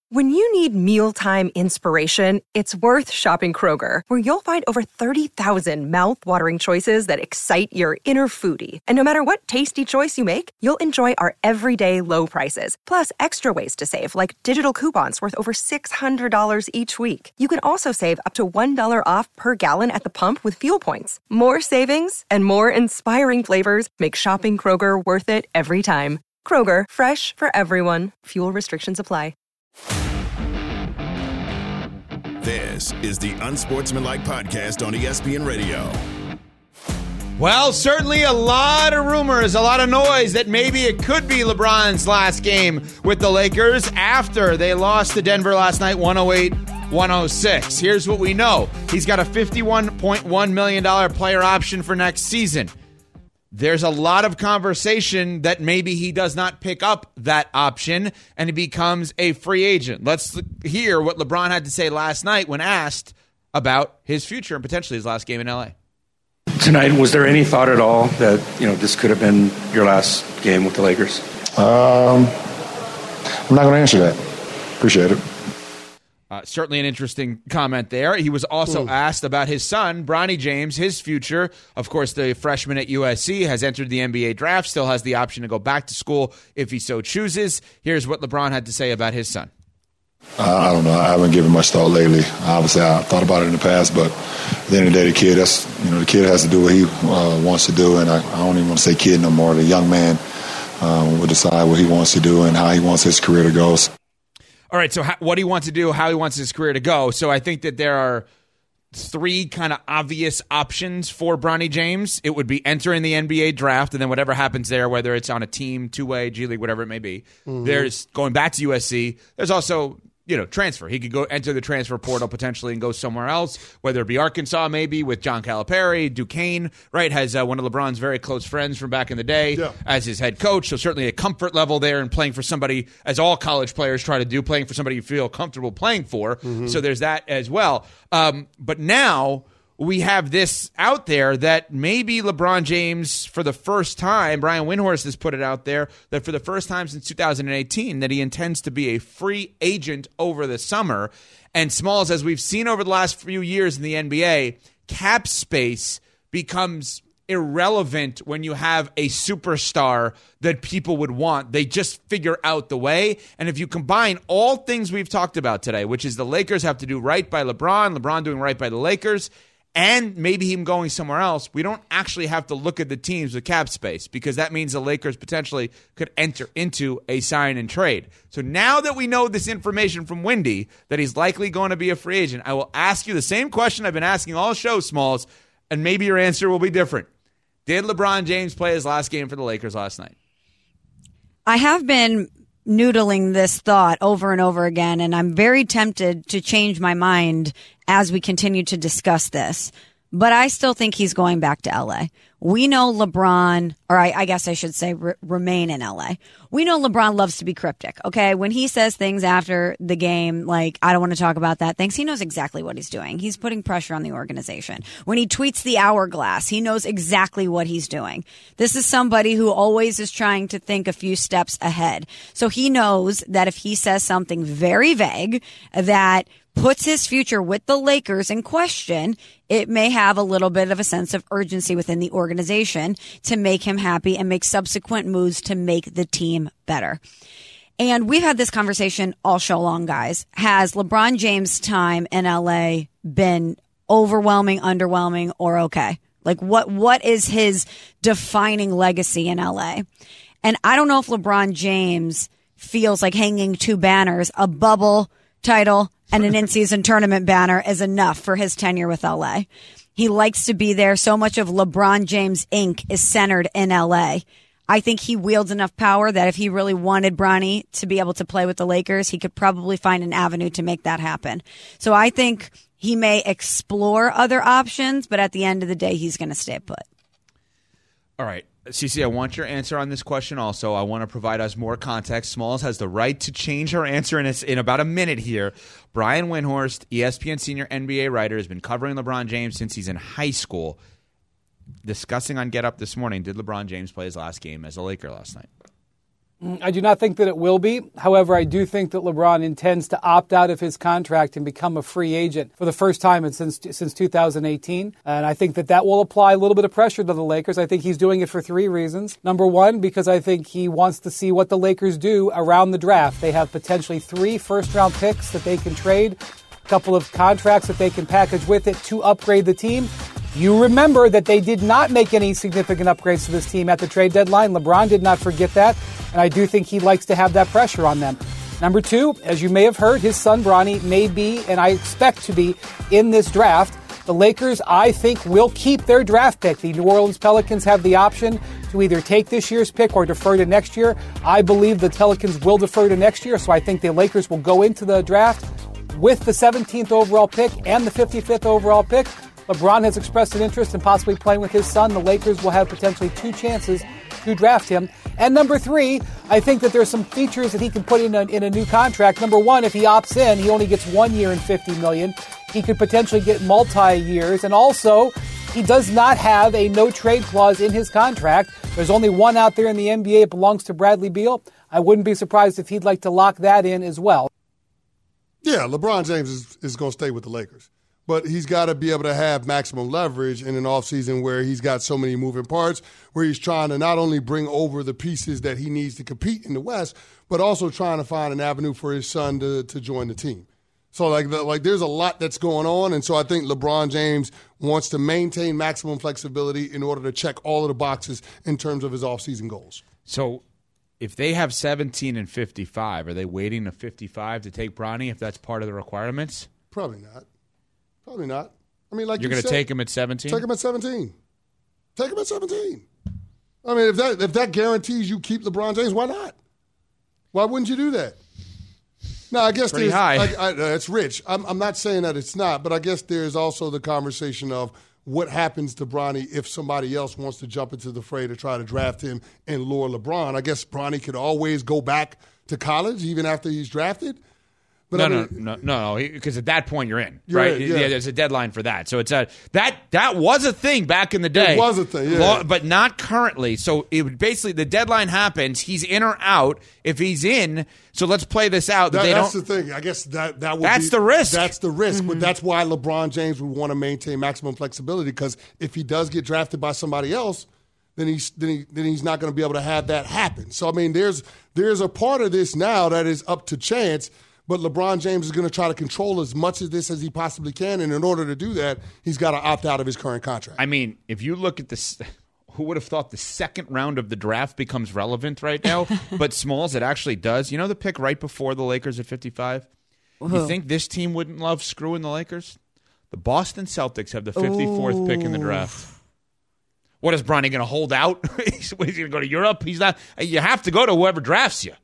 When you need mealtime inspiration, it's worth shopping Kroger, where you'll find over 30,000 mouth-watering choices that excite your inner foodie. And no matter what tasty choice you make, you'll enjoy our everyday low prices, plus extra ways to save, like digital coupons worth over $600 each week. You can also save up to $1 off per gallon at the pump with fuel points. More savings and more inspiring flavors make shopping Kroger worth it every time. Kroger, fresh for everyone. Fuel restrictions apply. This is the Unsportsmanlike Podcast on ESPN Radio. Well, certainly a lot of rumors, a lot of noise that maybe it could be LeBron's last game with the Lakers after they lost to Denver last night, 108-106. Here's what we know. He's got a $51.1 million player option for next season. There's a lot of conversation that maybe he does not pick up that option and he becomes a free agent. Let's hear what LeBron had to say last night when asked about his future and potentially his last game in LA. Tonight, was there any thought at all that, this could have been your last game with the Lakers? I'm not going to answer that. Appreciate it. Certainly an interesting comment there. He was also asked about his son, Bronny James, his future. Of course, the freshman at USC has entered the NBA draft, still has the option to go back to school if he so chooses. Here's what LeBron had to say about his son. I don't know. I haven't given much thought lately. Obviously, I thought about it in the past, but at the end of the day, the kid has to do what he wants to do, and I don't even want to say kid no more. The young man will decide what he wants to do and how he wants his career to go. All right, so what he wants to do, how he wants his career to go. So I think that there are three kind of obvious options for Bronny James. It would be entering the NBA draft, and then whatever happens there, whether it's on a team, two-way, G League, whatever it may be. There's going back to USC. There's also transfer. He could go enter the transfer portal potentially and go somewhere else, whether it be Arkansas maybe with John Calipari. Duquesne, right, has one of LeBron's very close friends from back in the day as his head coach. So certainly a comfort level there in playing for somebody, as all college players try to do, playing for somebody you feel comfortable playing for. So there's that as well. But now we have this out there that maybe LeBron James, for the first time, Brian Windhorst has put it out there, that for the first time since 2018, that he intends to be a free agent over the summer. And Smalls, as we've seen over the last few years in the NBA, cap space becomes irrelevant when you have a superstar that people would want. They just figure out the way. And if you combine all things we've talked about today, which is the Lakers have to do right by LeBron, LeBron doing right by the Lakers, and maybe him going somewhere else, we don't actually have to look at the teams with cap space, because that means the Lakers potentially could enter into a sign and trade. So now that we know this information from Windy, that he's likely going to be a free agent, I will ask you the same question I've been asking all show, Smalls, and maybe your answer will be different. Did LeBron James play his last game for the Lakers last night? I have been noodling this thought over and over again, and I'm very tempted to change my mind as we continue to discuss this. But I still think he's going back to LA. We know LeBron, or I guess I should say remain in LA. We know LeBron loves to be cryptic, okay? When he says things after the game, like, I don't want to talk about that, he knows exactly what he's doing. He's putting pressure on the organization. When he tweets the hourglass, he knows exactly what he's doing. This is somebody who always is trying to think a few steps ahead. So he knows that if he says something very vague that puts his future with the Lakers in question, it may have a little bit of a sense of urgency within the organization to make him happy and make subsequent moves to make the team better. And we've had this conversation all show long, guys. Has LeBron James' time in LA been overwhelming, underwhelming, or okay? Like, what is his defining legacy in LA? And I don't know if LeBron James feels like hanging two banners, a bubble title and an in-season tournament banner, is enough for his tenure with LA. He likes to be there. So much of LeBron James Inc. is centered in LA. I think he wields enough power that if he really wanted Bronny to be able to play with the Lakers, he could probably find an avenue to make that happen. So I think he may explore other options, but at the end of the day, he's going to stay put. All right. CC, I want your answer on this question also. I want to provide us more context. Smalls has the right to change her answer in about a minute here. Brian Windhorst, ESPN senior NBA writer, has been covering LeBron James since he's in high school. Discussing on Get Up this morning, did LeBron James play his last game as a Laker last night? I do not think that it will be. However, I do think that LeBron intends to opt out of his contract and become a free agent for the first time since 2018. And I think that will apply a little bit of pressure to the Lakers. I think he's doing it for three reasons. Number one, because I think he wants to see what the Lakers do around the draft. They have potentially 3 first-round picks that they can trade, a couple of contracts that they can package with it to upgrade the team. You remember that they did not make any significant upgrades to this team at the trade deadline. LeBron did not forget that, and I do think he likes to have that pressure on them. Number two, as you may have heard, his son Bronny may be, and I expect to be, in this draft. The Lakers, I think, will keep their draft pick. The New Orleans Pelicans have the option to either take this year's pick or defer to next year. I believe the Pelicans will defer to next year, so I think the Lakers will go into the draft with the 17th overall pick and the 55th overall pick. LeBron has expressed an interest in possibly playing with his son. The Lakers will have potentially 2 chances to draft him. And number 3, I think that there's some features that he can put in a new contract. Number 1, if he opts in, he only gets 1 year and $50 million. He could potentially get multi-years. And also, he does not have a no-trade clause in his contract. There's only one out there in the NBA. It belongs to Bradley Beal. I wouldn't be surprised if he'd like to lock that in as well. Yeah, LeBron James is going to stay with the Lakers. But he's got to be able to have maximum leverage in an offseason where he's got so many moving parts, where he's trying to not only bring over the pieces that he needs to compete in the West, but also trying to find an avenue for his son to join the team. So, like there's a lot that's going on, and so I think LeBron James wants to maintain maximum flexibility in order to check all of the boxes in terms of his offseason goals. So if they have 17 and 55, are they waiting to 55 to take Bronny if that's part of the requirements? Probably not. Probably not. I mean, like you're going to take him at 17? Take him at 17. Take him at 17. I mean, if that guarantees you keep LeBron James, why not? Why wouldn't you do that? No, I guess pretty high. It's rich. I'm not saying that it's not, but I guess there's also the conversation of what happens to Bronny if somebody else wants to jump into the fray to try to draft him and lure LeBron. I guess Bronny could always go back to college even after he's drafted. But No, because at that point you're in, you're right? In, yeah. There's a deadline for that. So it's that was a thing back in the day. It was a thing, yeah. But not currently. So it would basically, the deadline happens, he's in or out. If he's in, so let's play this out. That's the thing. I guess that's the risk. That's the risk. Mm-hmm. But that's why LeBron James would want to maintain maximum flexibility, because if he does get drafted by somebody else, then he's not going to be able to have that happen. So I mean, there's a part of this now that is up to chance. But LeBron James is going to try to control as much of this as he possibly can. And in order to do that, he's got to opt out of his current contract. I mean, if you look at this, who would have thought the second round of the draft becomes relevant right now? But Smalls, it actually does. You know the pick right before the Lakers at 55? You think this team wouldn't love screwing the Lakers? The Boston Celtics have the 54th pick in the draft. What is Bronny going to hold out? He's going to go to Europe? He's not. You have to go to whoever drafts you.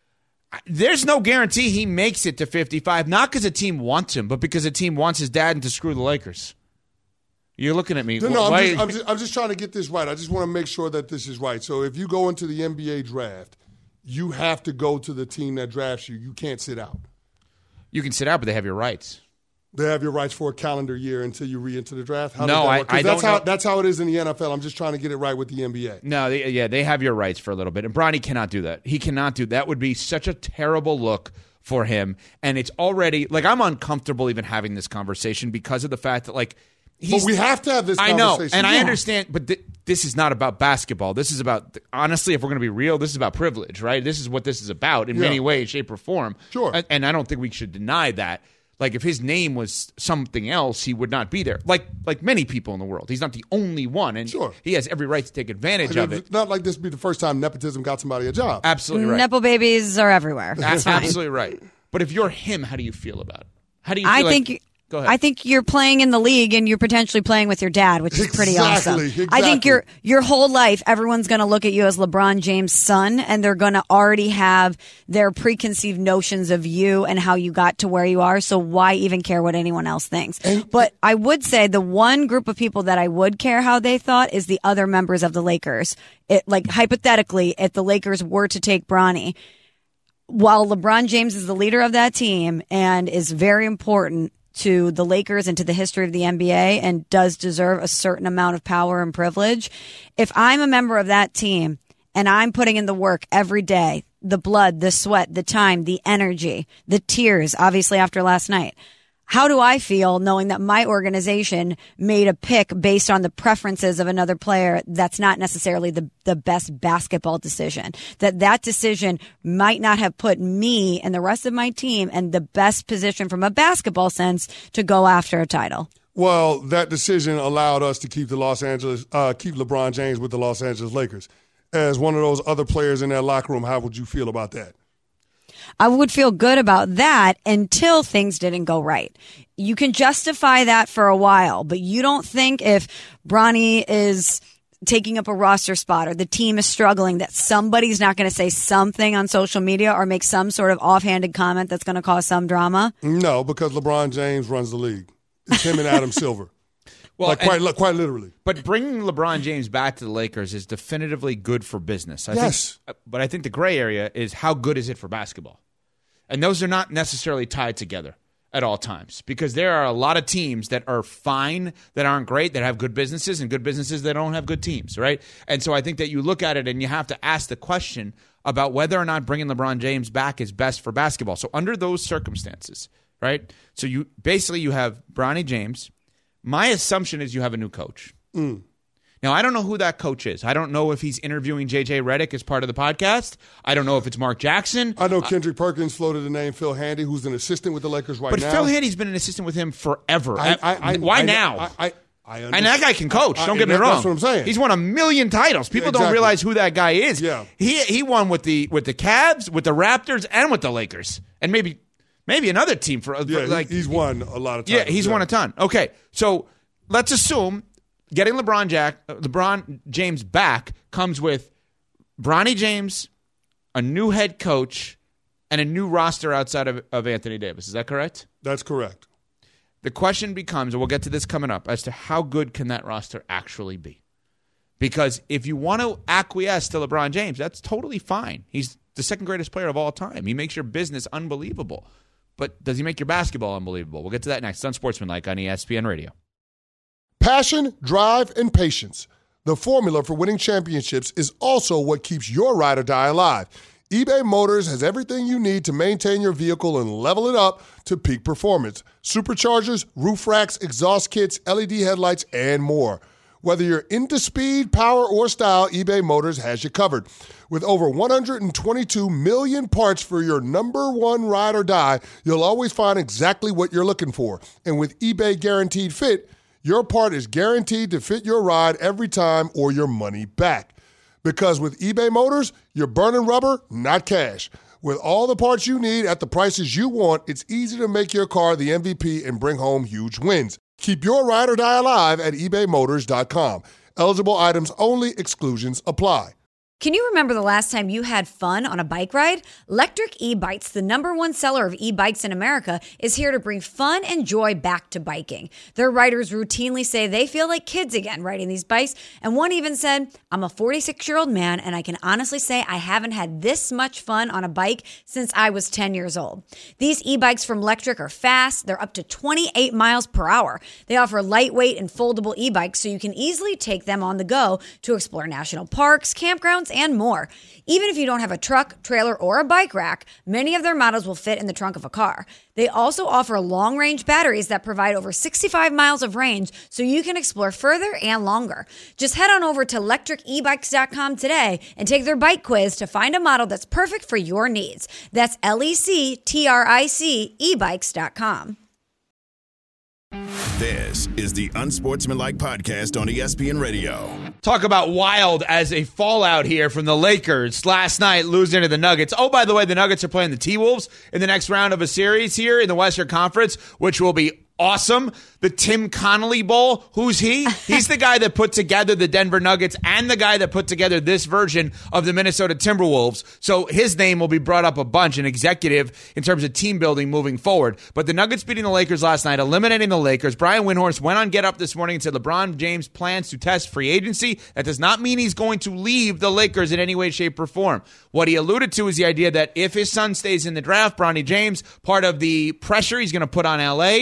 There's no guarantee he makes it to 55, not because a team wants him, but because a team wants his dad to screw the Lakers. You're looking at me. No, I'm just trying to get this right. I just want to make sure that this is right. So if you go into the NBA draft, you have to go to the team that drafts you. You can't sit out. You can sit out, but they have your rights. They have your rights for a calendar year until you re-enter the draft? I don't know. That's how it is in the NFL. I'm just trying to get it right with the NBA. No, they have your rights for a little bit. And Bronny cannot do that. He cannot do that. That would be such a terrible look for him. And it's already, like, I'm uncomfortable even having this conversation because of the fact that, like, but we have to have this conversation. I know, and I understand, but this is not about basketball. This is about, honestly, if we're going to be real, this is about privilege, right? This is what this is about in many ways, shape, or form. Sure. And I don't think we should deny that. Like, if his name was something else, he would not be there. Like many people in the world. He's not the only one, and he has every right to take advantage of it. It's not like this would be the first time nepotism got somebody a job. Absolutely right. Nepo babies are everywhere. That's absolutely right. But if you're him, how do you feel about it? How do you feel Go ahead. I think you're playing in the league and you're potentially playing with your dad, which is pretty awesome. Exactly. I think your whole life, everyone's going to look at you as LeBron James' son, and they're going to already have their preconceived notions of you and how you got to where you are. So why even care what anyone else thinks? But I would say the one group of people that I would care how they thought is the other members of the Lakers. Hypothetically, if the Lakers were to take Bronny, while LeBron James is the leader of that team and is very important to the Lakers and to the history of the NBA and does deserve a certain amount of power and privilege, if I'm a member of that team and I'm putting in the work every day, the blood, the sweat, the time, the energy, the tears, obviously after last night. How do I feel knowing that my organization made a pick based on the preferences of another player that's not necessarily the best basketball decision? That decision might not have put me and the rest of my team in the best position from a basketball sense to go after a title. Well, that decision allowed us to keep keep LeBron James with the Los Angeles Lakers. As one of those other players in that locker room, how would you feel about that? I would feel good about that until things didn't go right. You can justify that for a while, but you don't think if Bronny is taking up a roster spot or the team is struggling that somebody's not going to say something on social media or make some sort of offhanded comment that's going to cause some drama? No, because LeBron James runs the league. It's him and Adam Silver. Well, quite literally. But bringing LeBron James back to the Lakers is definitively good for business. But I think the gray area is how good is it for basketball? And those are not necessarily tied together at all times because there are a lot of teams that are fine, that aren't great, that have good businesses, and good businesses that don't have good teams, right? And so I think that you look at it and you have to ask the question about whether or not bringing LeBron James back is best for basketball. So under those circumstances, right? So you have Bronny James. My assumption is you have a new coach. Now, I don't know who that coach is. I don't know if he's interviewing J.J. Redick as part of the podcast. I don't know if it's Mark Jackson. I know Kendrick Perkins floated the name Phil Handy, who's an assistant with the Lakers right now. But Phil Handy's been an assistant with him forever. Why now? And that guy can coach. Don't get me wrong. That's what I'm saying. He's won 1 million titles. People don't realize who that guy is. Yeah. He won with the Cavs, with the Raptors, and with the Lakers. And maybe another team he's won a lot of titles. Yeah, he's won a ton. Okay, so let's assume getting LeBron James back comes with Bronny James, a new head coach, and a new roster outside of Anthony Davis. Is that correct? That's correct. The question becomes, and we'll get to this coming up, as to how good can that roster actually be? Because if you want to acquiesce to LeBron James, that's totally fine. He's the second greatest player of all time. He makes your business unbelievable. But does he make your basketball unbelievable? We'll get to that next. It's Unsportsmanlike on ESPN Radio. Passion, drive, and patience. The formula for winning championships is also what keeps your ride or die alive. eBay Motors has everything you need to maintain your vehicle and level it up to peak performance. Superchargers, roof racks, exhaust kits, LED headlights, and more. Whether you're into speed, power, or style, eBay Motors has you covered. With over 122 million parts for your number one ride or die, you'll always find exactly what you're looking for. And with eBay Guaranteed Fit, your part is guaranteed to fit your ride every time or your money back. Because with eBay Motors, you're burning rubber, not cash. With all the parts you need at the prices you want, it's easy to make your car the MVP and bring home huge wins. Keep your ride or die alive at ebaymotors.com. Eligible items only. Exclusions apply. Can you remember the last time you had fun on a bike ride? Lectric E-Bikes, the #1 seller of e-bikes in America, is here to bring fun and joy back to biking. Their riders routinely say they feel like kids again riding these bikes, and one even said, "I'm a 46-year-old man, and I can honestly say I haven't had this much fun on a bike since I was 10 years old." These e-bikes from Lectric are fast. They're up to 28 miles per hour. They offer lightweight and foldable e-bikes so you can easily take them on the go to explore national parks, campgrounds, and more. Even if you don't have a truck, trailer, or a bike rack, many of their models will fit in the trunk of a car. They also offer long-range batteries that provide over 65 miles of range so you can explore further and longer. Just head on over to lectricebikes.com today and take their bike quiz to find a model that's perfect for your needs. That's LECTRIC ebikes.com. This is the Unsportsmanlike Podcast on ESPN Radio. Talk about wild as a fallout here from the Lakers last night losing to the Nuggets. Oh, by the way, the Nuggets are playing the T-Wolves in the next round of a series here in the Western Conference, which will be awesome. The Tim Connolly Bowl. Who's he? He's the guy that put together the Denver Nuggets and the guy that put together this version of the Minnesota Timberwolves. So his name will be brought up a bunch, an executive in terms of team building moving forward. But the Nuggets beating the Lakers last night, eliminating the Lakers. Brian Windhorst went on Get Up this morning and said LeBron James plans to test free agency. That does not mean he's going to leave the Lakers in any way, shape, or form. What he alluded to is the idea that if his son stays in the draft, Bronny James, part of the pressure he's going to put on LA would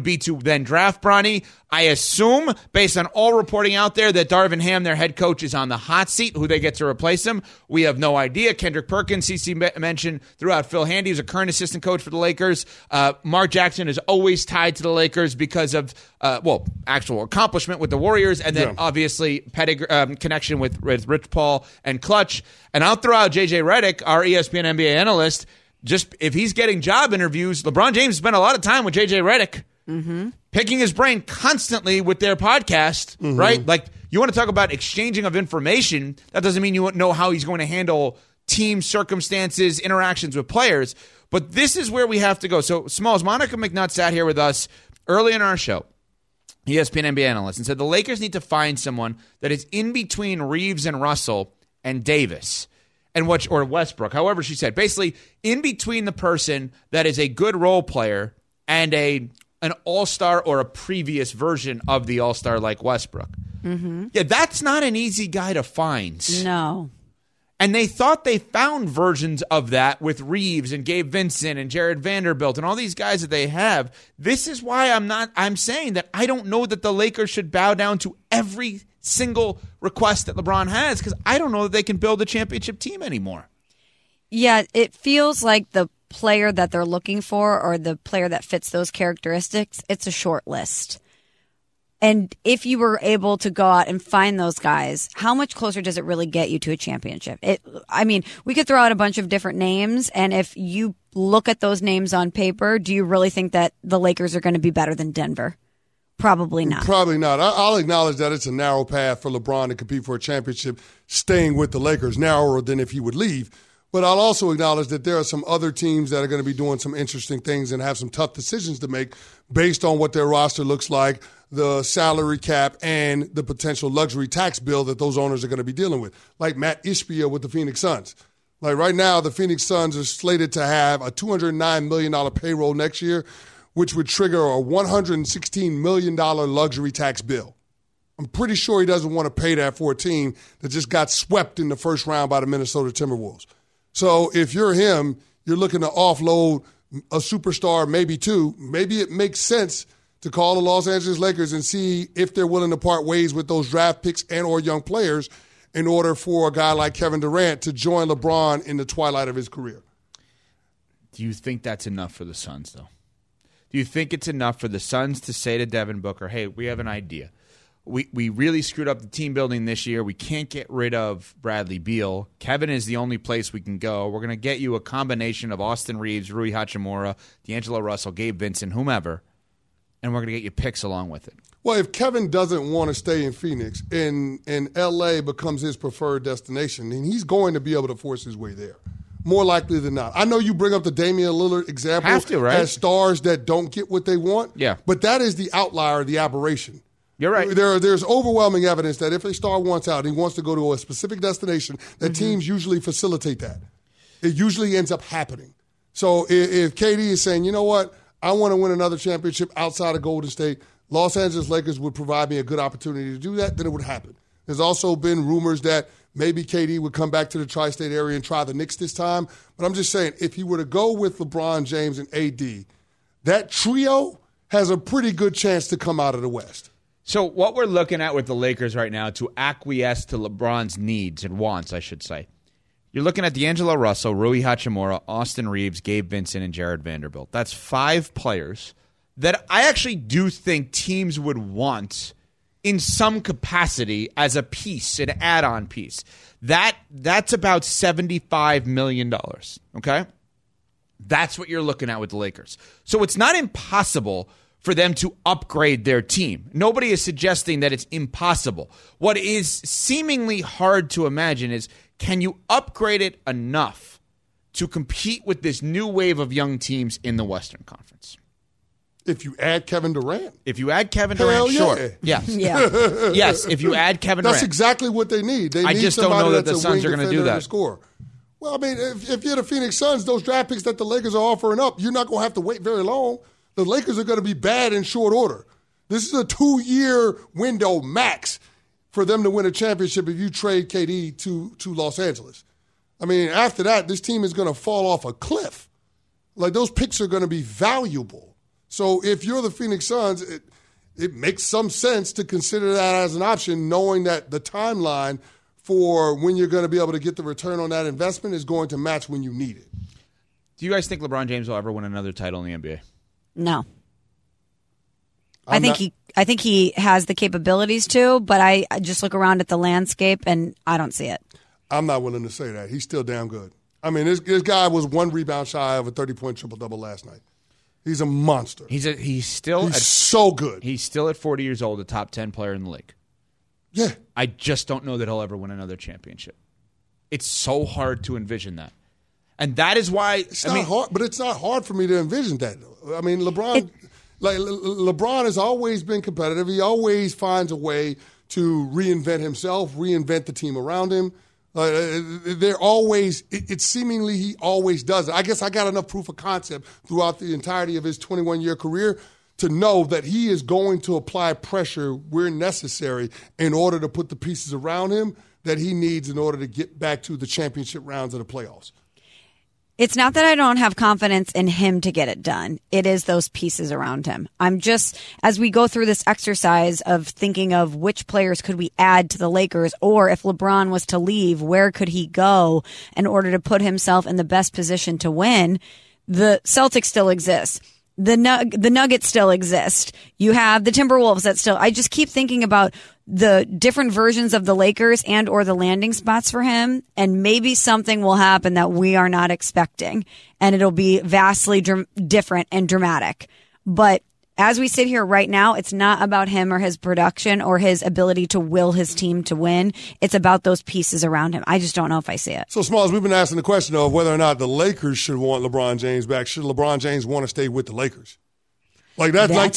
would be to then draft Bronny. I assume, based on all reporting out there, that Darvin Ham, their head coach, is on the hot seat. Who they get to replace him, we have no idea. Kendrick Perkins, CC mentioned throughout Phil Handy, who's a current assistant coach for the Lakers. Mark Jackson is always tied to the Lakers because of, actual accomplishment with the Warriors, and then obviously connection with Rich Paul and Clutch. And I'll throw out JJ Redick, our ESPN NBA analyst. Just if he's getting job interviews, LeBron James spent a lot of time with JJ Redick. Picking his brain constantly with their podcast, right? Like, you want to talk about exchanging of information. That doesn't mean you won't know how he's going to handle team circumstances, interactions with players. But this is where we have to go. So, Smalls, Monica McNutt sat here with us early in our show, ESPN NBA analyst, and said the Lakers need to find someone that is in between Reeves and Russell and Davis. Or Westbrook, however she said. Basically, in between the person that is a good role player and an all-star or a previous version of the all-star like Westbrook. Yeah, that's not an easy guy to find. No. And they thought they found versions of that with Reeves and Gabe Vincent and Jared Vanderbilt and all these guys that they have. This is why I'm saying that I don't know that the Lakers should bow down to every single request that LeBron has, because I don't know that they can build a championship team anymore. Yeah, it feels like the player that they're looking for, or the player that fits those characteristics, it's a short list. And if you were able to go out and find those guys, how much closer does it really get you to a championship? We could throw out a bunch of different names, and if you look at those names on paper, do you really think that the Lakers are going to be better than Denver? Probably not. Probably not. I'll acknowledge that it's a narrow path for LeBron to compete for a championship, staying with the Lakers, narrower than if he would leave. But I'll also acknowledge that there are some other teams that are going to be doing some interesting things and have some tough decisions to make based on what their roster looks like, the salary cap, and the potential luxury tax bill that those owners are going to be dealing with, like Matt Ishbia with the Phoenix Suns. Like right now, the Phoenix Suns are slated to have a $209 million payroll next year, which would trigger a $116 million luxury tax bill. I'm pretty sure he doesn't want to pay that for a team that just got swept in the first round by the Minnesota Timberwolves. So if you're him, you're looking to offload a superstar, maybe two. Maybe it makes sense to call the Los Angeles Lakers and see if they're willing to part ways with those draft picks and or young players in order for a guy like Kevin Durant to join LeBron in the twilight of his career. Do you think that's enough for the Suns, though? Do you think it's enough for the Suns to say to Devin Booker, hey, we have an idea. We really screwed up the team building this year. We can't get rid of Bradley Beal. Kevin is the only place we can go. We're going to get you a combination of Austin Reeves, Rui Hachimura, D'Angelo Russell, Gabe Vincent, whomever, and we're going to get you picks along with it. Well, if Kevin doesn't want to stay in Phoenix and L.A. becomes his preferred destination, then he's going to be able to force his way there. More likely than not. I know you bring up the Damian Lillard example as stars that don't get what they want. Yeah. But that is the outlier, the aberration. You're right. There's overwhelming evidence that if a star wants out, he wants to go to a specific destination, that teams usually facilitate that. It usually ends up happening. So if KD is saying, you know what, I want to win another championship outside of Golden State, Los Angeles Lakers would provide me a good opportunity to do that, then it would happen. There's also been rumors that maybe KD would come back to the tri-state area and try the Knicks this time. But I'm just saying, if he were to go with LeBron James and AD, that trio has a pretty good chance to come out of the West. So what we're looking at with the Lakers right now, to acquiesce to LeBron's needs and wants, I should say, you're looking at D'Angelo Russell, Rui Hachimura, Austin Reeves, Gabe Vincent, and Jared Vanderbilt. That's 5 players that I actually do think teams would want in some capacity as a piece, an add-on piece. That's about $75 million, okay? That's what you're looking at with the Lakers. So it's not impossible for them to upgrade their team. Nobody is suggesting that it's impossible. What is seemingly hard to imagine is, can you upgrade it enough to compete with this new wave of young teams in the Western Conference? If you add Kevin Durant. If you add Kevin Durant, sure. Yes. Yeah. Yes, if you add Kevin Durant. That's exactly what they need. I just don't know that the Suns are going to do that. Score. Well, I mean, if you're the Phoenix Suns, those draft picks that the Lakers are offering up, you're not going to have to wait very long. The Lakers are going to be bad in short order. This is a 2-year window max for them to win a championship if you trade KD to Los Angeles. I mean, after that, this team is going to fall off a cliff. Like, those picks are going to be valuable. So if you're the Phoenix Suns, it makes some sense to consider that as an option, knowing that the timeline for when you're going to be able to get the return on that investment is going to match when you need it. Do you guys think LeBron James will ever win another title in the NBA? No. I think he has the capabilities to, but I just look around at the landscape and I don't see it. I'm not willing to say that. He's still damn good. I mean, this guy was one rebound shy of a 30-point triple-double last night. He's a monster. He's so good. He's still at 40 years old, a top 10 player in the league. Yeah. I just don't know that he'll ever win another championship. It's so hard to envision that. And that is why it's not hard, but it's not hard for me to envision that. I mean, LeBron has always been competitive. He always finds a way to reinvent himself, reinvent the team around him. They're always, it's seemingly he always does it. I guess I got enough proof of concept throughout the entirety of his 21-year career to know that he is going to apply pressure where necessary in order to put the pieces around him that he needs in order to get back to the championship rounds of the playoffs. It's not that I don't have confidence in him to get it done. It is those pieces around him. I'm just, as we go through this exercise of thinking of which players could we add to the Lakers, or if LeBron was to leave, where could he go in order to put himself in the best position to win? The Celtics still exist. The Nuggets still exist. You have the Timberwolves that still, I just keep thinking about the different versions of the Lakers and or the landing spots for him, and maybe something will happen that we are not expecting, and it'll be vastly different and dramatic. But as we sit here right now, it's not about him or his production or his ability to will his team to win. It's about those pieces around him. I just don't know if I see it. So, Smalls, we've been asking the question of whether or not the Lakers should want LeBron James back. Should LeBron James want to stay with the Lakers? That's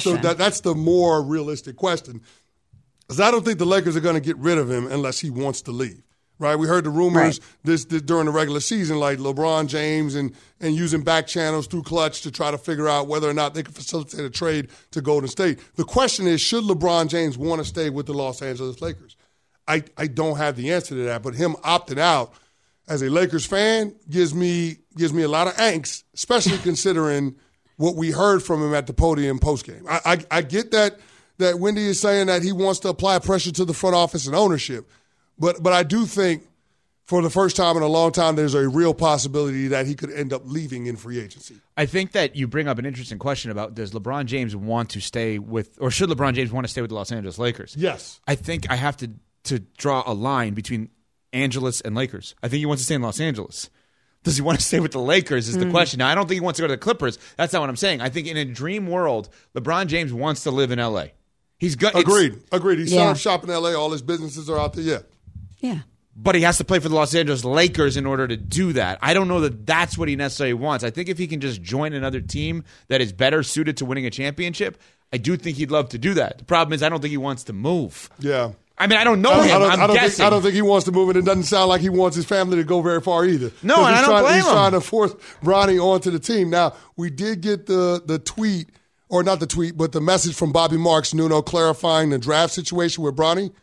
the more realistic question. Because I don't think the Lakers are going to get rid of him unless he wants to leave. Right? We heard the rumors this during the regular season, like LeBron James and using back channels through Clutch to try to figure out whether or not they could facilitate a trade to Golden State. The question is, should LeBron James want to stay with the Los Angeles Lakers? I don't have the answer to that, but him opting out as a Lakers fan gives me a lot of angst, especially considering what we heard from him at the podium postgame. I get that Wendy is saying that he wants to apply pressure to the front office and ownership. But I do think for the first time in a long time, there's a real possibility that he could end up leaving in free agency. I think that you bring up an interesting question about does LeBron James want to stay with, or should LeBron James want to stay with the Los Angeles Lakers? Yes. I think I have to draw a line between Angeles and Lakers. I think he wants to stay in Los Angeles. Does he want to stay with the Lakers is the question. Now, I don't think he wants to go to the Clippers. That's not what I'm saying. I think in a dream world, LeBron James wants to live in L.A. Agreed. He's set up shop in L.A. All his businesses are out there. Yeah. But he has to play for the Los Angeles Lakers in order to do that. I don't know that that's what he necessarily wants. I think if he can just join another team that is better suited to winning a championship, I do think he'd love to do that. The problem is I don't think he wants to move. Yeah. I mean, I don't know him. I'm guessing. I don't think he wants to move, and it doesn't sound like he wants his family to go very far either. No, and I don't blame him. He's trying to force Bronny onto the team. Now, we did get the tweet, or not the tweet, but the message from Bobby Marks, Nuno, clarifying the draft situation with Bronny.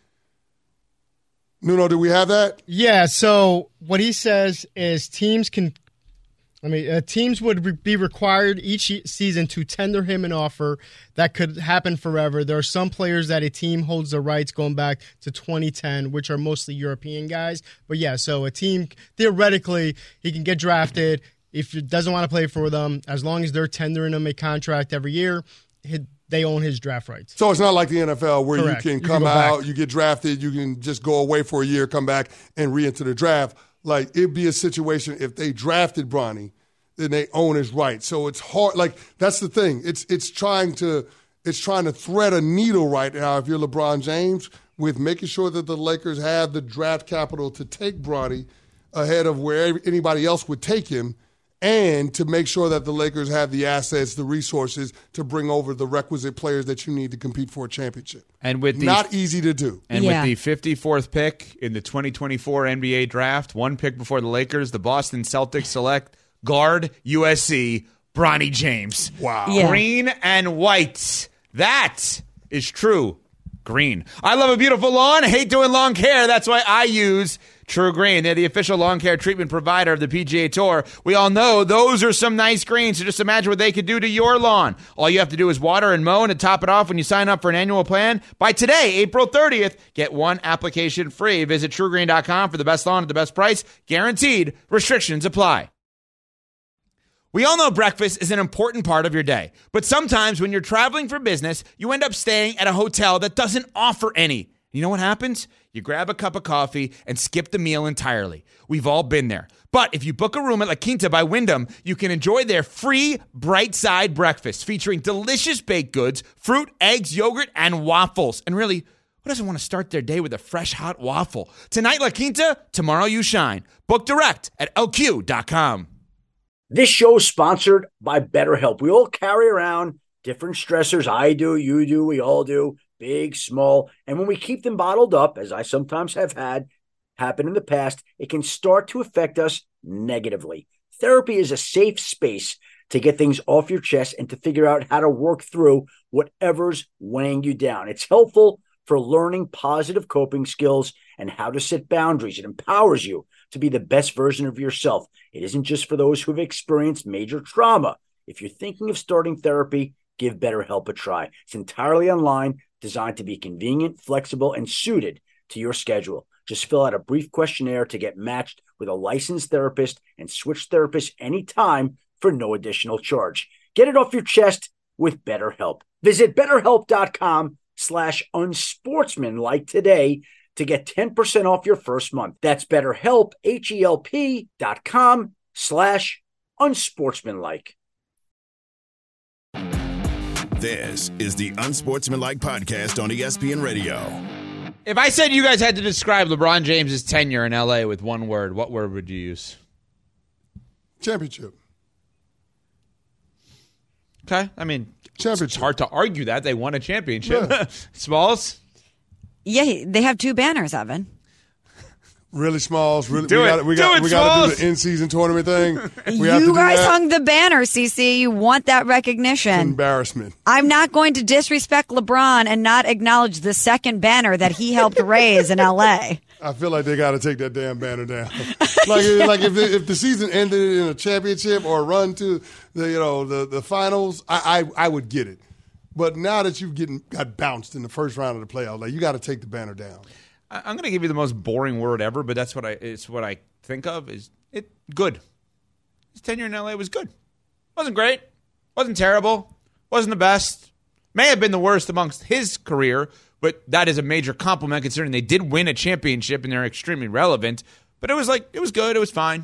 Nuno, do we have that? Yeah, so what he says is teams would be required each season to tender him an offer that could happen forever. There are some players that a team holds the rights going back to 2010, which are mostly European guys. But yeah, so a team, theoretically, he can get drafted. If he doesn't want to play for them, as long as they're tendering him a contract every year, they own his draft rights. So it's not like the NFL where Correct. you can come out, you get drafted, you can just go away for a year, come back, and re-enter the draft. Like, it'd be a situation if they drafted Bronny, then they own his rights. So it's hard. Like, that's the thing. It's trying to thread a needle right now if you're LeBron James with making sure that the Lakers have the draft capital to take Bronny ahead of where anybody else would take him, and to make sure that the Lakers have the assets, the resources to bring over the requisite players that you need to compete for a championship. And with not easy to do. And with the 54th pick in the 2024 NBA draft, one pick before the Lakers, the Boston Celtics select guard USC Bronny James. Wow. Yeah. Green and white. That is true. Green. I love a beautiful lawn. I hate doing long hair. That's why I use True Green. They're the official lawn care treatment provider of the PGA Tour. We all know those are some nice greens, so just imagine what they could do to your lawn. All you have to do is water and mow, and to top it off when you sign up for an annual plan. By today, April 30th, get one application free. Visit TrueGreen.com for the best lawn at the best price. Guaranteed. Restrictions apply. We all know breakfast is an important part of your day, but sometimes when you're traveling for business, you end up staying at a hotel that doesn't offer any. You know what happens? You grab a cup of coffee and skip the meal entirely. We've all been there. But if you book a room at La Quinta by Wyndham, you can enjoy their free Bright Side breakfast featuring delicious baked goods, fruit, eggs, yogurt, and waffles. And really, who doesn't want to start their day with a fresh hot waffle? Tonight, La Quinta, tomorrow you shine. Book direct at lq.com. This show is sponsored by BetterHelp. We all carry around different stressors. I do, you do, we all do, big, small. And when we keep them bottled up, as I sometimes have had happen in the past, it can start to affect us negatively. Therapy is a safe space to get things off your chest and to figure out how to work through whatever's weighing you down. It's helpful for learning positive coping skills and how to set boundaries. It empowers you to be the best version of yourself. It isn't just for those who have experienced major trauma. If you're thinking of starting therapy, give BetterHelp a try. It's entirely online, designed to be convenient, flexible, and suited to your schedule. Just fill out a brief questionnaire to get matched with a licensed therapist and switch therapists anytime for no additional charge. Get it off your chest with BetterHelp. Visit BetterHelp.com/unsportsmanlike today to get 10% off your first month. That's BetterHelp, HELP.com/unsportsmanlike. This is the Unsportsmanlike Podcast on ESPN Radio. If I said you guys had to describe LeBron James' tenure in LA with one word, what word would you use? Championship. Okay. I mean, championship. It's hard to argue that. They won a championship. Yeah. Smalls? Yeah, they have two banners, Evan. Really, Smalls. Really, we got to do the in-season tournament thing. You guys hung the banner, CC. You want that recognition. Embarrassment. I'm not going to disrespect LeBron and not acknowledge the second banner that he helped raise in L.A. I feel like they got to take that damn banner down. like if the season ended in a championship or a run to the finals, I would get it. But now that you've got bounced in the first round of the playoffs, like you got to take the banner down. I'm going to give you the most boring word ever, but that's what I think of is it good. His tenure in LA was good. Wasn't great. Wasn't terrible. Wasn't the best. May have been the worst amongst his career, but that is a major compliment considering they did win a championship and they're extremely relevant. But it was good. It was fine.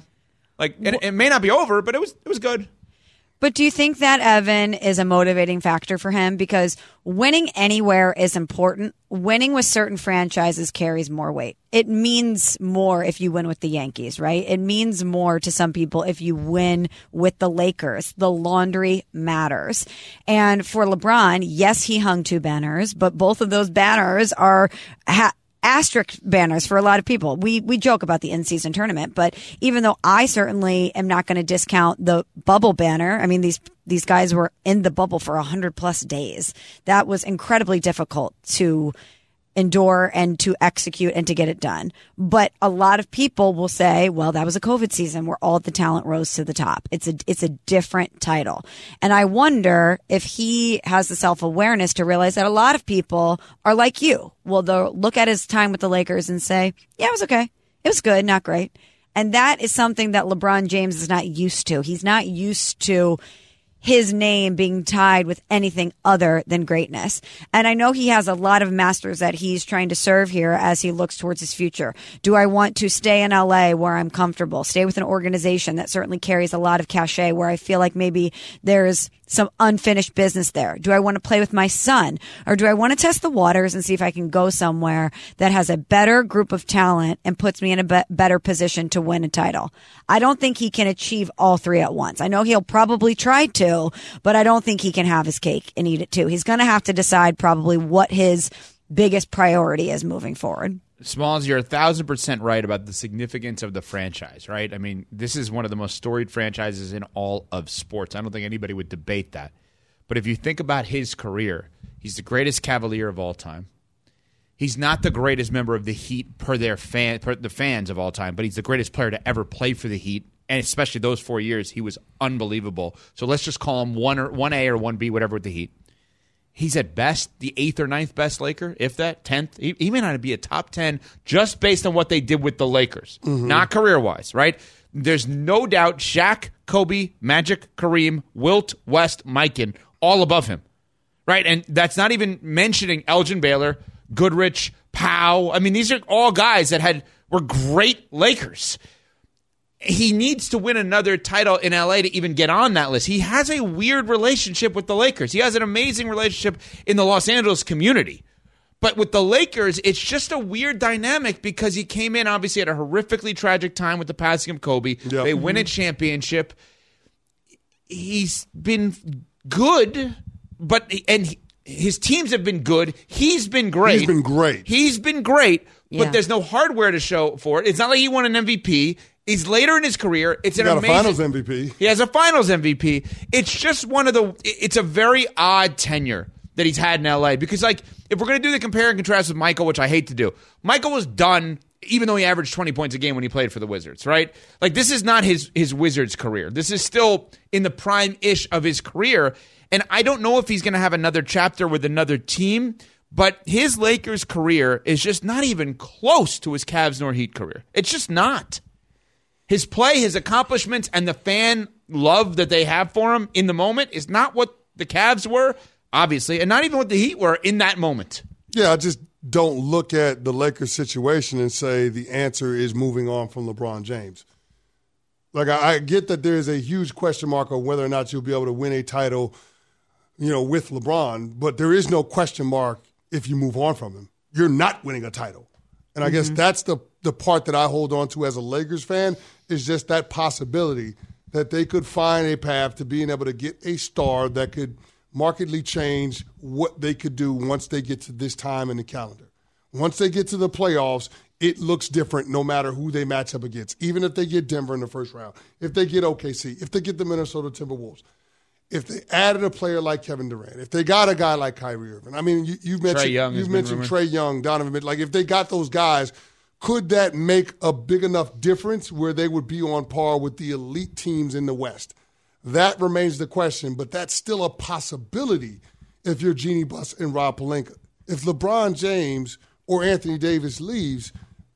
It may not be over, but it was good. But do you think that, Evan, is a motivating factor for him? Because winning anywhere is important. Winning with certain franchises carries more weight. It means more if you win with the Yankees, right? It means more to some people if you win with the Lakers. The laundry matters. And for LeBron, yes, he hung two banners, but both of those banners are asterisk banners for a lot of people. We joke about the in-season tournament, but even though I certainly am not going to discount the bubble banner, I mean, these guys were in the bubble for 100+ days. That was incredibly difficult to endure and to execute and to get it done. But a lot of people will say, well, that was a COVID season where all the talent rose to the top. It's a different title. And I wonder if he has the self-awareness to realize that a lot of people are like you. Well, they'll look at his time with the Lakers and say, yeah, it was okay. It was good, not great. And that is something that LeBron James is not used to. He's not used to his name being tied with anything other than greatness. And I know he has a lot of masters that he's trying to serve here as he looks towards his future. Do I want to stay in LA where I'm comfortable, stay with an organization that certainly carries a lot of cachet where I feel like maybe there's some unfinished business there? Do I want to play with my son, or do I want to test the waters and see if I can go somewhere that has a better group of talent and puts me in a better position to win a title? I don't think he can achieve all three at once. I know he'll probably try to, but I don't think he can have his cake and eat it too. He's going to have to decide probably what his biggest priority is moving forward. Smalls, you're 1,000% right about the significance of the franchise, right? I mean, this is one of the most storied franchises in all of sports. I don't think anybody would debate that. But if you think about his career, he's the greatest Cavalier of all time. He's not the greatest member of the Heat per the fans of all time, but he's the greatest player to ever play for the Heat, and especially those 4 years, he was unbelievable. So let's just call him 1A or 1B, whatever, with the Heat. He's at best the 8th or 9th best Laker, if that, 10th. He may not be a top 10 just based on what they did with the Lakers, not career-wise, right? There's no doubt Shaq, Kobe, Magic, Kareem, Wilt, West, Mikan, all above him, right? And that's not even mentioning Elgin Baylor, Goodrich, Powell. I mean, these are all guys that were great Lakers. He needs to win another title in LA to even get on that list. He has a weird relationship with the Lakers. He has an amazing relationship in the Los Angeles community. But with the Lakers, it's just a weird dynamic because he came in, obviously, at a horrifically tragic time with the passing of Kobe. Yep. They win a championship. He's been good, his teams have been good. He's been great. He's been great, but there's no hardware to show for it. It's not like he won an MVP. He's later in his career. He got a Finals MVP. He has a Finals MVP. It's just it's a very odd tenure that he's had in LA because, like, if we're going to do the compare and contrast with Michael, which I hate to do, Michael was done even though he averaged 20 points a game when he played for the Wizards, right? Like, this is not his Wizards career. This is still in the prime-ish of his career, and I don't know if he's going to have another chapter with another team, but his Lakers career is just not even close to his Cavs nor Heat career. It's just not. His play, his accomplishments, and the fan love that they have for him in the moment is not what the Cavs were, obviously, and not even what the Heat were in that moment. Yeah, I just don't look at the Lakers situation and say the answer is moving on from LeBron James. Like, I get that there is a huge question mark on whether or not you'll be able to win a title, with LeBron, but there is no question mark if you move on from him. You're not winning a title. And I guess that's the part that I hold on to as a Lakers fan is just that possibility that they could find a path to being able to get a star that could markedly change what they could do once they get to this time in the calendar. Once they get to the playoffs, it looks different no matter who they match up against, even if they get Denver in the first round, if they get OKC, if they get the Minnesota Timberwolves, if they added a player like Kevin Durant, if they got a guy like Kyrie Irving. I mean, you've mentioned Trae Young, Donovan Mitchell. Like, if they got those guys, could that make a big enough difference where they would be on par with the elite teams in the West? That remains the question, but that's still a possibility if you're Jeannie Buss and Rob Pelinka. If LeBron James or Anthony Davis leaves,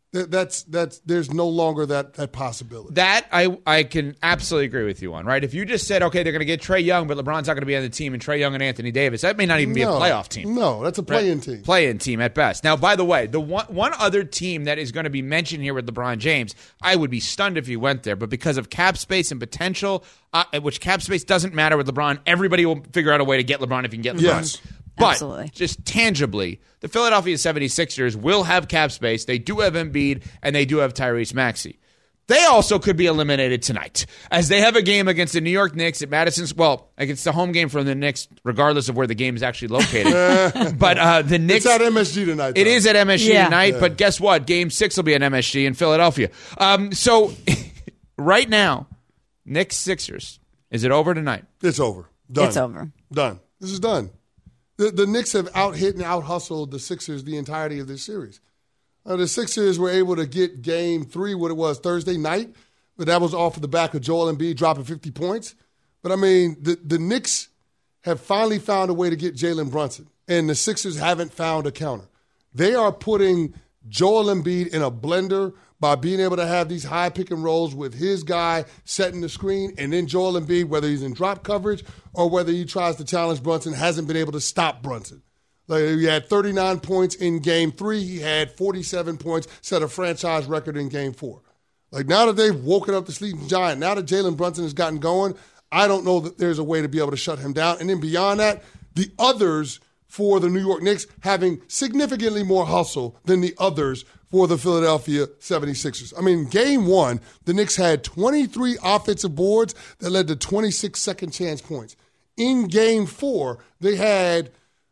there's no longer that possibility. That I can absolutely agree with you on, right? If you just said, okay, they're going to get Trae Young, but LeBron's not going to be on the team, and Trae Young and Anthony Davis, that may not even be a playoff team. No, that's a play-in team. Play-in team at best. Now, by the way, the one other team that is going to be mentioned here with LeBron James, I would be stunned if you went there, but because of cap space and potential, which cap space doesn't matter with LeBron, everybody will figure out a way to get LeBron if you can get LeBron. Yes. But absolutely. Just tangibly, the Philadelphia 76ers will have cap space. They do have Embiid, and they do have Tyrese Maxey. They also could be eliminated tonight, as they have a game against the New York Knicks at Madison's. Well, against the home game from the Knicks, regardless of where the game is actually located. But the Knicks. It's at MSG tonight, though. It is at MSG tonight, but guess what? Game 6 will be at MSG in Philadelphia. So right now, Knicks-Sixers. Is it over tonight? It's over. Done. It's over. Done. This is done. The Knicks have out-hit and out-hustled the Sixers the entirety of this series. The Sixers were able to get Game 3, what it was, Thursday night, but that was off of the back of Joel Embiid dropping 50 points. But, I mean, the Knicks have finally found a way to get Jalen Brunson, and the Sixers haven't found a counter. They are putting Joel Embiid in a blender by being able to have these high pick and rolls with his guy setting the screen, and then Joel Embiid, whether he's in drop coverage or whether he tries to challenge Brunson, hasn't been able to stop Brunson. Like, he had 39 points in Game 3. He had 47 points, set a franchise record in Game 4. Like, now that they've woken up the sleeping giant, now that Jalen Brunson has gotten going, I don't know that there's a way to be able to shut him down. And then beyond that, the others for the New York Knicks having significantly more hustle than the others for the Philadelphia 76ers. I mean, Game 1, the Knicks had 23 offensive boards that led to 26 second chance points. In Game 4, they had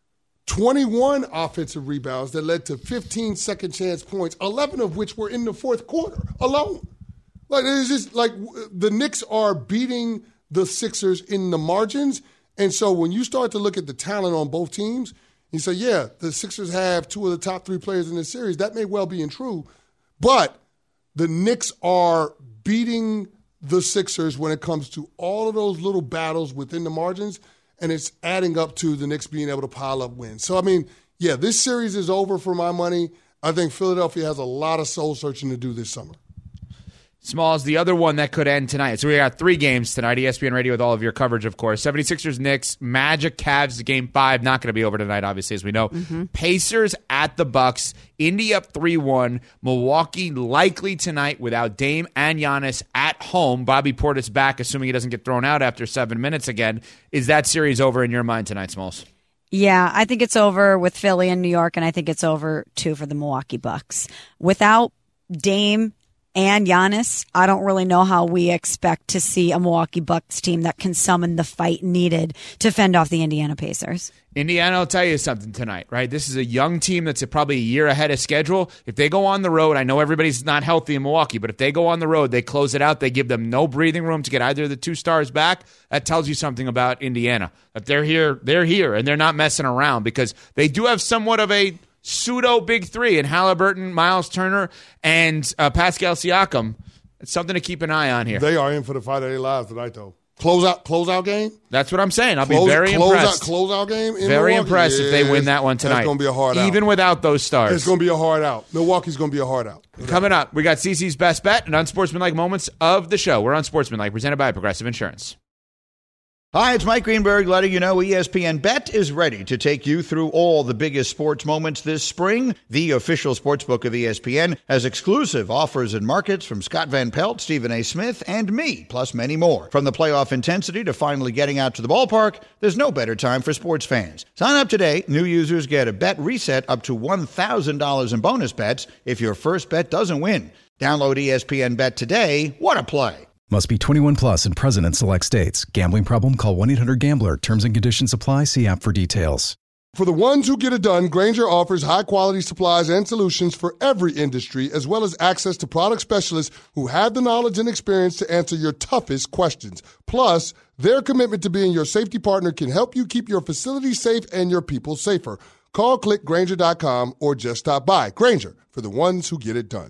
21 offensive rebounds that led to 15 second chance points, 11 of which were in the fourth quarter alone. Like, it's just like the Knicks are beating the Sixers in the margins. And so when you start to look at the talent on both teams, He said, yeah, the Sixers have two of the top 3 players in this series. That may well be true, but the Knicks are beating the Sixers when it comes to all of those little battles within the margins, and it's adding up to the Knicks being able to pile up wins. So, I mean, yeah, this series is over for my money. I think Philadelphia has a lot of soul searching to do this summer. Smalls, the other one that could end tonight. So we got 3 games tonight. ESPN Radio with all of your coverage, of course. 76ers, Knicks, Magic, Cavs, game 5. Not going to be over tonight, obviously, as we know. Pacers at the Bucks. Indy up 3-1. Milwaukee likely tonight without Dame and Giannis at home. Bobby Portis back, assuming he doesn't get thrown out after 7 minutes again. Is that series over in your mind tonight, Smalls? Yeah, I think it's over with Philly and New York, and I think it's over, too, for the Milwaukee Bucks. Without Dame and Giannis, I don't really know how we expect to see a Milwaukee Bucks team that can summon the fight needed to fend off the Indiana Pacers. Indiana, I'll tell you something tonight, right? This is a young team that's probably a year ahead of schedule. If they go on the road, I know everybody's not healthy in Milwaukee, but if they go on the road, they close it out, they give them no breathing room to get either of the 2 stars back, that tells you something about Indiana. That they're here, and they're not messing around because they do have somewhat of a pseudo big 3 in Halliburton, Miles Turner, and Pascal Siakam. It's something to keep an eye on here. They are in for the fight of their lives tonight, though. Closeout game? That's what I'm saying. I'll be very impressed. Closeout game in very Milwaukee? Impressed if they win that one tonight. It's going to be a hard out. Even without those stars. It's going to be a hard out. Milwaukee's going to be a hard out. Coming up, we got CC's Best Bet and Unsportsmanlike Moments of the show. We're Unsportsmanlike, presented by Progressive Insurance. Hi, it's Mike Greenberg letting you know ESPN Bet is ready to take you through all the biggest sports moments this spring. The official sportsbook of ESPN has exclusive offers and markets from Scott Van Pelt, Stephen A. Smith, and me, plus many more. From the playoff intensity to finally getting out to the ballpark, there's no better time for sports fans. Sign up today. New users get a bet reset up to $1,000 in bonus bets if your first bet doesn't win. Download ESPN Bet today. What a play. Must be 21 plus and present in select states. Gambling problem? Call 1-800-GAMBLER. Terms and conditions apply. See app for details. For the ones who get it done, Grainger offers high-quality supplies and solutions for every industry, as well as access to product specialists who have the knowledge and experience to answer your toughest questions. Plus, their commitment to being your safety partner can help you keep your facility safe and your people safer. Call clickgrainger.com or just stop by. Grainger, for the ones who get it done.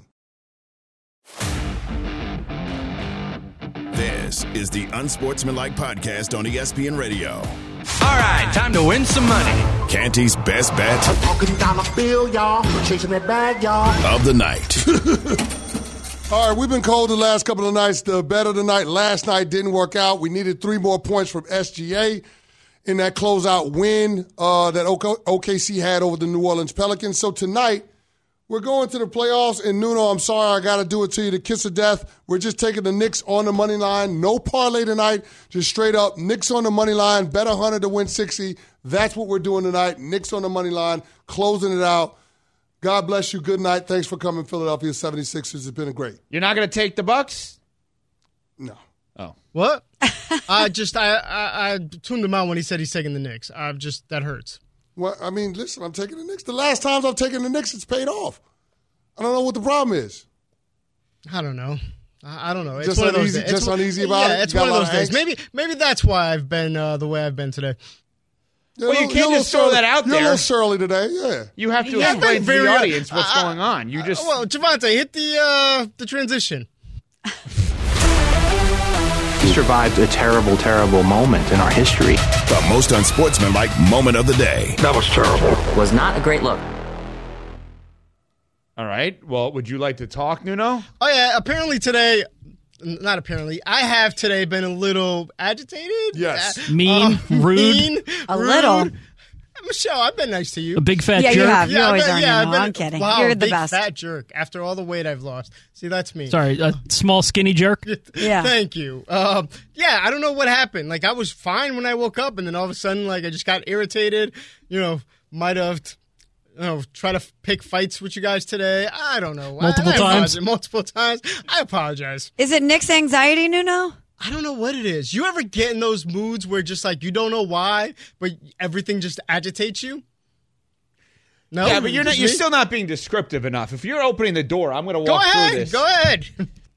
This is the Unsportsmanlike Podcast on ESPN Radio. All right, time to win some money. Canty's Best Bet. I'm talking dollar bill, y'all. Chasing that bag, y'all. Of the night. All right, we've been cold the last couple of nights. The bet of the night last night didn't work out. We needed 3 more points from SGA in that closeout win that OKC had over the New Orleans Pelicans. So tonight, we're going to the playoffs, and Nuno, I'm sorry, I got to do it to you, the kiss of death. We're just taking the Knicks on the money line. No parlay tonight, just straight up Knicks on the money line, bet 100 to win 60. That's what we're doing tonight, Knicks on the money line, closing it out. God bless you. Good night. Thanks for coming, Philadelphia 76ers. It's been great. You're not going to take the Bucks? No. Oh. What? I tuned him out when he said he's taking the Knicks. That hurts. Well, I mean, listen, I'm taking the Knicks. The last times I've taken the Knicks, it's paid off. I don't know what the problem is. I don't know. I don't know. It's just one uneasy, of those days. just uneasy about it? Yeah, it's one of those days. Maybe that's why I've been the way I've been today. Yeah, well, you can't just throw that out there. You're a little surly today, yeah. You have to explain to the audience what's going on. You just well, Javante, hit the transition. We survived a terrible, terrible moment in our history. The most unsportsmanlike moment of the day. That was terrible. Was not a great look. All right. Well, would you like to talk, Nuno? Oh, yeah. Apparently today, not apparently, I have today been a little agitated. Yes. Mean, rude. A little. Michelle, I've been nice to you. A big fat jerk. Yeah, you have. You always are. I'm kidding. Wow, You're the big best. Fat jerk. After all the weight I've lost. See, that's me. Sorry, a small skinny jerk. Yeah. Thank you. Yeah, I don't know what happened. Like, I was fine when I woke up, and then all of a sudden, like, I just got irritated. Might have, try to pick fights with you guys today. I don't know. Multiple times. I apologize. Is it Nick's anxiety, Nuno? I don't know what it is. You ever get in those moods where just like you don't know why, but everything just agitates you? No. Yeah, but you're still not being descriptive enough. If you're opening the door, I'm going to walk through this. Go ahead.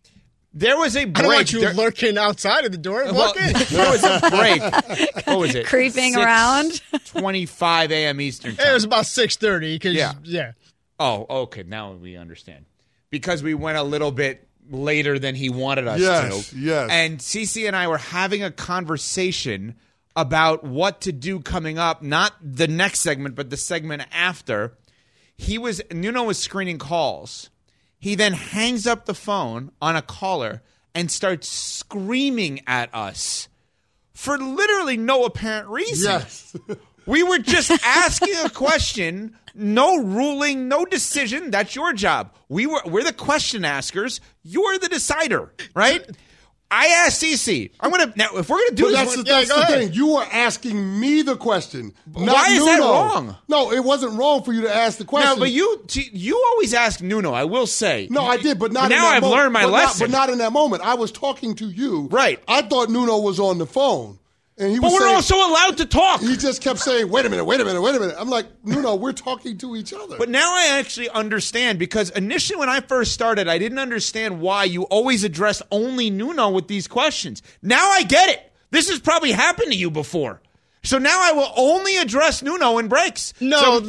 There was a break. I don't want you lurking outside of the door. Well, there was a break. What was it? Creeping around. 6:25 a.m. Eastern time. It was about 6:30. Yeah. Oh, okay. Now we understand. Because we went a little bit later than he wanted us to. Yes. And Cece and I were having a conversation about what to do coming up, not the next segment, but the segment after. Nuno was screening calls. He then hangs up the phone on a caller and starts screaming at us for literally no apparent reason. Yes. We were just asking a question, no ruling, no decision. That's your job. We're the question askers. You're the decider, right? I asked Cece. Now if we're gonna do this, that's the thing. You were asking me the question. Why is that wrong? No, it wasn't wrong for you to ask the question. No, but you always ask Nuno. I will say. No, I did, but not. But in now that I've moment. learned my lesson. But not in that moment. I was talking to you. Right. I thought Nuno was on the phone. And he but was we're saying, also allowed to talk. He just kept saying, wait a minute. I'm like, Nuno, we're talking to each other. But now I actually understand, because initially when I first started, I didn't understand why you always addressed only Nuno with these questions. Now I get it. This has probably happened to you before. So now I will only address Nuno in breaks. No,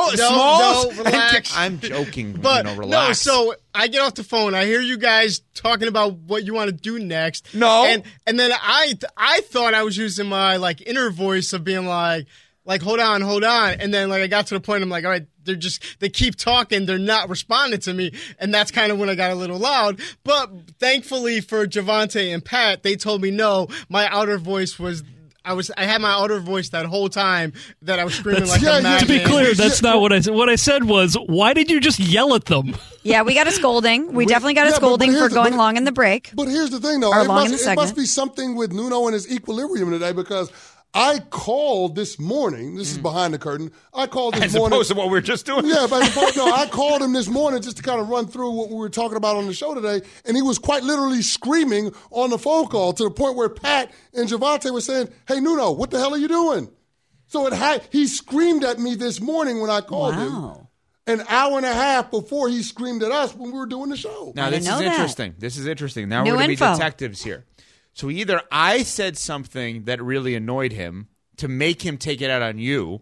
relax. I'm joking. But relax. no, so I get off the phone. I hear you guys talking about what you want to do next. No, and then I thought I was using my inner voice of being like hold on, and then I got to the point. I'm like, all right, they keep talking. They're not responding to me, and that's kind of when I got a little loud. But thankfully for Javonte and Pat, they told me no. My outer voice was. I had my outer voice that whole time that I was screaming like a madman. To be clear, that's not what I said. What I said was, why did you just yell at them? Yeah, we got a scolding. We definitely got a scolding for going long in the break. But here's the thing, though. It must be something with Nuno and his equilibrium today, because I called this morning. This is behind the curtain. I called this morning. As opposed to what we were just doing? Yeah, but I called him this morning just to kind of run through what we were talking about on the show today, and he was quite literally screaming on the phone call to the point where Pat and Javonte were saying, hey, Nuno, what the hell are you doing? So he screamed at me this morning when I called him. An hour and a half before he screamed at us when we were doing the show. Now, this is interesting. This is interesting. Now we're going to be detectives here. So either I said something that really annoyed him to make him take it out on you,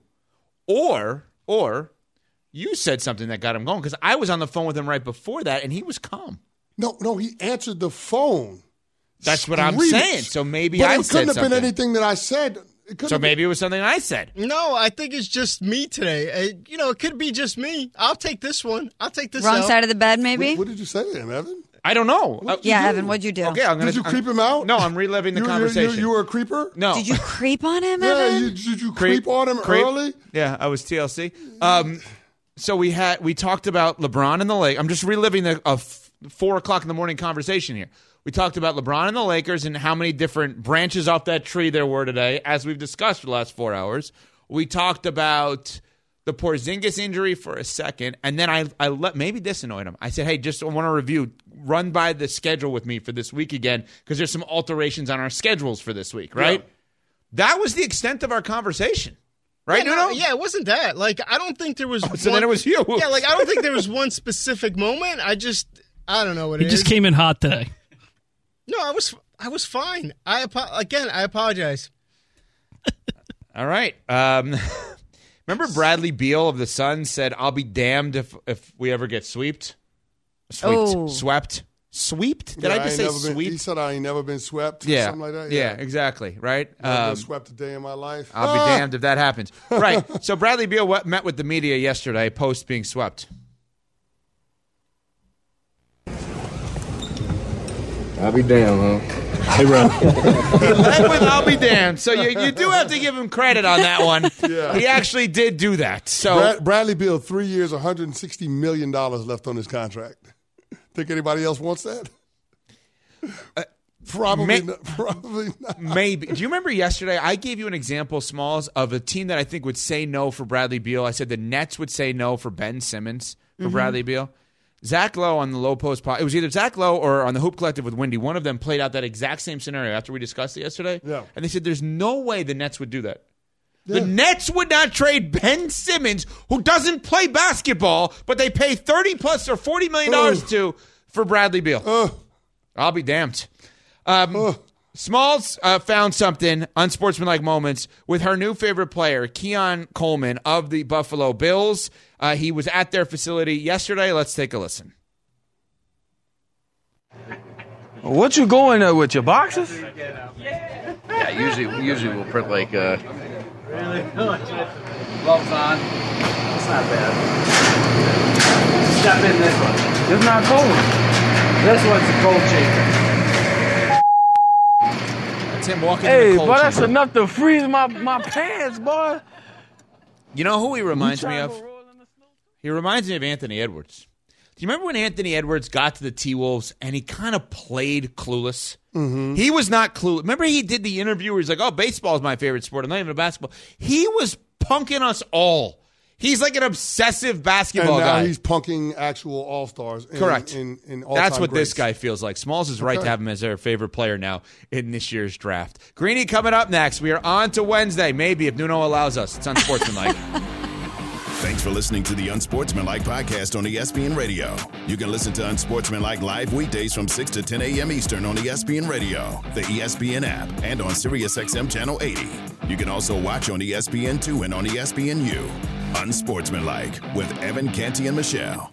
or you said something that got him going, because I was on the phone with him right before that, and he was calm. No, he answered the phone. That's what I'm saying. So maybe I said something. But it couldn't have been anything that I said. So maybe it was something I said. No, I think it's just me today. It could be just me. I'll take this one. I'll take this Wrong side of the bed, maybe? What did you say to him, Evan? I don't know. Evan, what'd you do? Okay, did you creep him out? No, I'm reliving the conversation. You were a creeper? No. Did you creep on him, Evan? Did you creep on him early? Yeah, I was TLC. So we talked about LeBron and the Lakers. I'm just reliving the 4:00 in the morning conversation here. We talked about LeBron and the Lakers and how many different branches off that tree there were today, as we've discussed for the last 4 hours. We talked about the Porzingis injury for a second, and then I let maybe this annoyed him. I said, hey, just want to review, run by the schedule with me for this week again, because there's some alterations on our schedules for this week, right? Yeah. That was the extent of our conversation. Right, Nuno? Yeah, it wasn't that. I don't think there was so then it was you. Yeah, I don't think there was one specific moment. I don't know what it is. He just came in hot today. No, I was fine. I apologize. All right. Remember Bradley Beal of the Sun said, I'll be damned if we ever get swept? Swept? Sweeped? Did I just say sweep? He said I ain't never been swept. Yeah. Something like that. Yeah, exactly. Right? Never been swept a day in my life. I'll be damned if that happens. Right. So Bradley Beal met with the media yesterday post being swept. I'll be damned, huh? Hey, Ron. He led with I'll be damned. So you do have to give him credit on that one. Yeah. He actually did do that. So Bradley Beal, 3 years, $160 million left on his contract. Think anybody else wants that? Probably not. Maybe. Do you remember yesterday I gave you an example, Smalls, of a team that I think would say no for Bradley Beal? I said the Nets would say no for Ben Simmons for Bradley Beal. Zach Lowe on the Low Post pod. It was either Zach Lowe or on the Hoop Collective with Wendy. One of them played out that exact same scenario after we discussed it yesterday. Yeah. And they said there's no way the Nets would do that. Yeah. The Nets would not trade Ben Simmons, who doesn't play basketball, but they pay $30+ or $40 million to for Bradley Beal. I'll be damned. Smalls found something, unsportsmanlike moments, with her new favorite player, Keon Coleman of the Buffalo Bills. He was at their facility yesterday. Let's take a listen. What you going there with your boxes? Yeah, usually we'll print like gloves on. It's not bad. Step in this one. It's not cold. This one's a cold changer. That's him walking. Hey, in the cold but that's chamber. enough to freeze my pants, boy. You know who he reminds me of? He reminds me of Anthony Edwards. Do you remember when Anthony Edwards got to the T-Wolves and he kind of played clueless? Mm-hmm. He was not clueless. Remember he did the interview where he's like, oh, baseball is my favorite sport. I'm not even a basketball. He was punking us all. He's like an obsessive basketball and now guy. he's punking actual all-stars. Correct. In all-time That's what greats. this guy feels like. Smalls is right to have him as their favorite player now in this year's draft. Greeny coming up next. We are on to Wednesday, maybe, if Nuno allows us. It's Unsportsmanlike. Thanks for listening to the Unsportsmanlike podcast on ESPN Radio. You can listen to Unsportsmanlike live weekdays from 6 to 10 a.m. Eastern on ESPN Radio, the ESPN app, and on SiriusXM Channel 80. You can also watch on ESPN2 and on ESPNU. Unsportsmanlike with Evan, Canty, and Michelle.